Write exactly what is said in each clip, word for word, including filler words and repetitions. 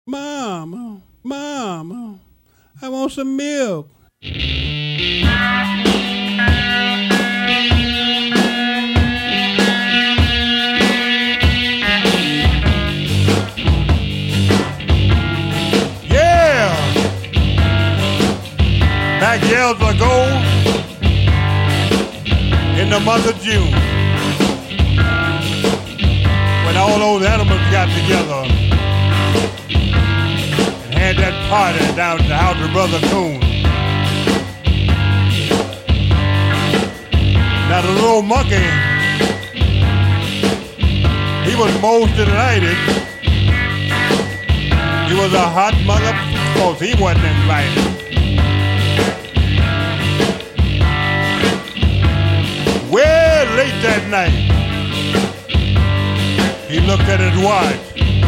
Mama, Mama, I want some milk. Yeah! Back years ago, in the month of June, when all those animals got together and had that party down at the house of Brother Coon. Now the little monkey, he was most delighted. He was a hot mother, because he wasn't invited. Well, late that night, he looked at his watch.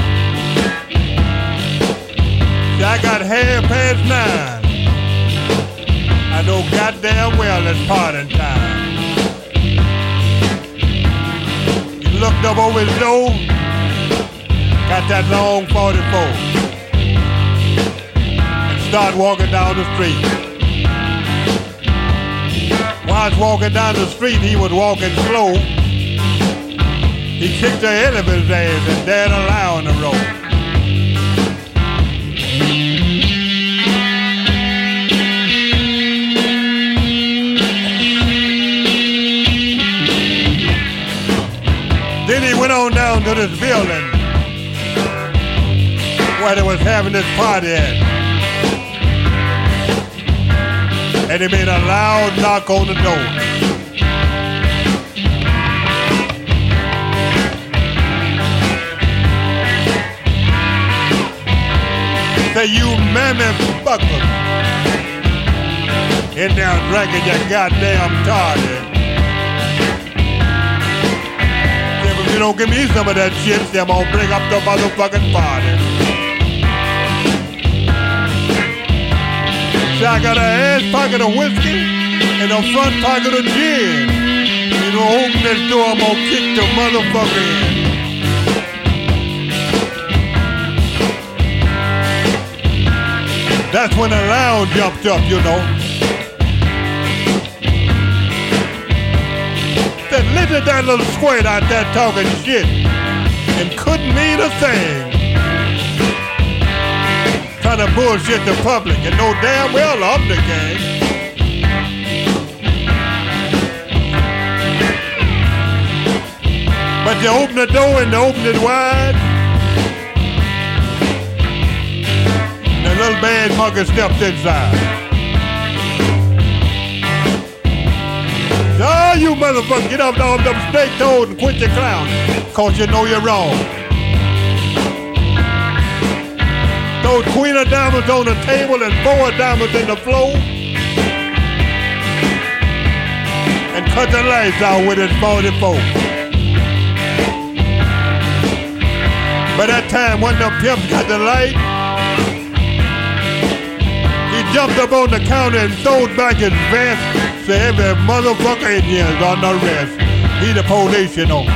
See, I got half past nine. I know goddamn well it's party time. He looked up over his door, got that long forty-four, and started walking down the street. While I was walking down the street, he was walking slow. He kicked the head of his ass and dared a lie on the road. Then he went on down to this building where they was having this party at. And he made a loud knock on the door. Say, you mammy fuckers in there drinking your goddamn toddy. If you don't give me some of that shit, then I'm gonna bring up the motherfucking party. See, I got an ass pocket of whiskey and a front pocket of gin. You know, open this door, I'm gonna kick the motherfucker in. That's when the loud jumped up, you know. Said, listen to that little squirt out there talking shit and couldn't mean a thing. Trying to bullshit the public and know damn well I'm the gang. But you open the door and you open it wide. And the little bad monkey stepped inside. Oh, you motherfucker, get up off them snake toes and quit your clowning, cause you know you're wrong. Those queen of diamonds on the table and four diamonds in the floor. And cut the lights out with his forty-four. By that time, when the pimps got the light, he jumped up on the counter and throwed back his vest. So every motherfucker in here is on the rest. He the police, you know.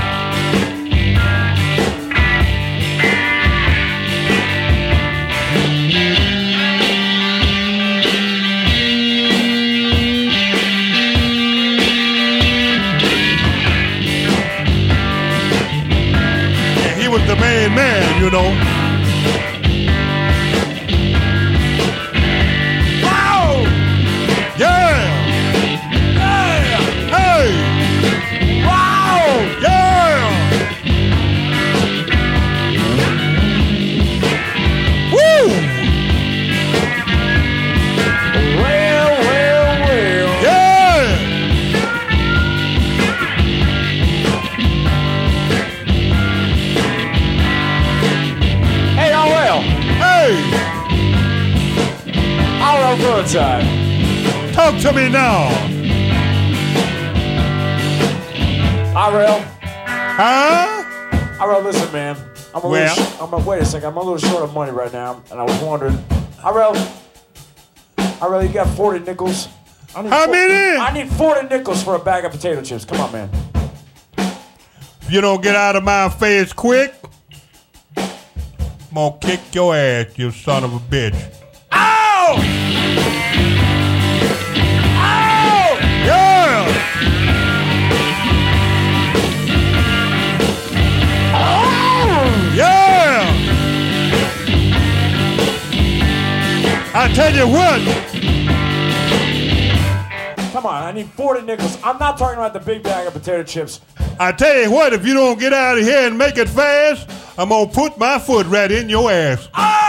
Was the main man, you know. Wow! Yeah! Yeah! Hey! Wow! Yeah! Woo! Well, well, well. Yeah! All good time. Talk to me now. Irel. Huh? Irel, listen, man. I'm a well? little sh- I'm a, wait a second. I'm a little short of money right now, and I was wondering, Irel. Irel, you got forty nickels? I need How fo- many? I need forty nickels for a bag of potato chips. Come on, man. If you don't get out of my face quick, I'm gonna kick your ass, you son of a bitch. Ow! Ow! Yeah! Ow! Yeah! I tell you what. Come on, I need forty nickels. I'm not talking about the big bag of potato chips. I tell you what, if you don't get out of here and make it fast, I'm gonna put my foot right in your ass.